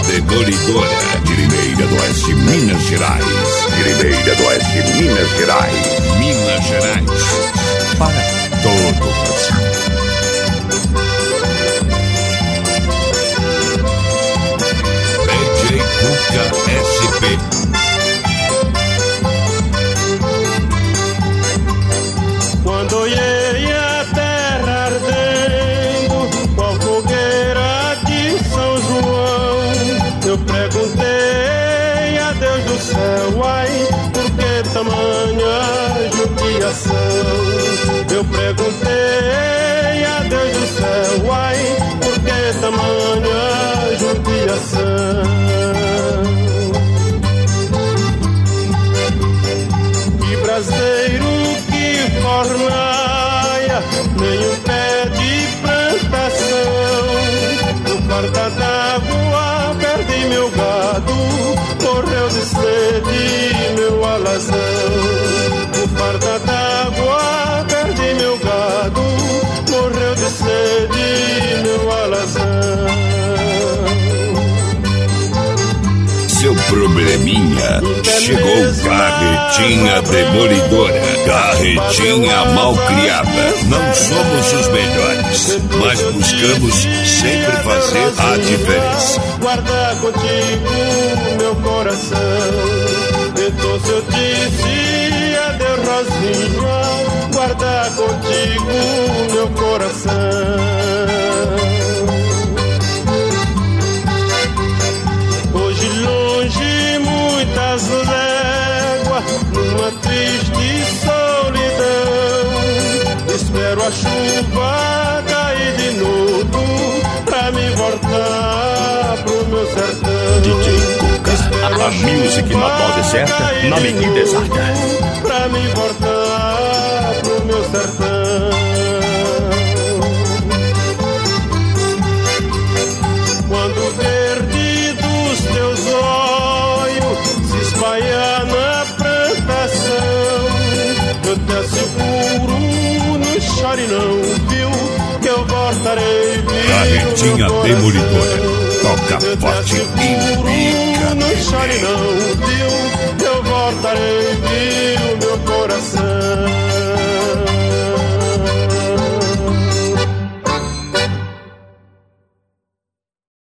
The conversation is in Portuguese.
Demolidora, de Limeira do Oeste, Minas Gerais. Limeira do Oeste, Minas Gerais. Minas Gerais, para todo o Brasil. DJ Cuca SP. Quando olhei a terra ardendo, qual fogueira de São João, eu perguntei a Deus do céu, ai, por que tamanha judiação? Eu perguntei a Deus do céu, ai, por que tamanha judiação? Que braseiro fornaia, nenhum pé de plantação. No farda d'água perdi meu gado, morreu de sede meu alazão. No farda d'água perdi meu gado, morreu de sede meu alazão. Seu probleminha, chegou Carretinha Demolidora, Carretinha malcriada. Não somos os melhores, mas buscamos sempre fazer a diferença. Guarda contigo meu coração, então se eu disse adeus Rosinha, guarda contigo meu coração. Hoje longe muitas léguas, numa triste solidão, espero a chuva cair de novo pra me voltar pro meu sertão. DJ Cuca, a music na dose certa, na medida exata, pra me voltar pro meu sertão. Quando o verde dos teus olhos se espalhar na plantação, eu te asseguro, não chore não, viu, que eu voltarei, viu. Carretinha Demolidora, toca forte e pica. Não chore não, viu, que eu voltarei, viu, meu coração.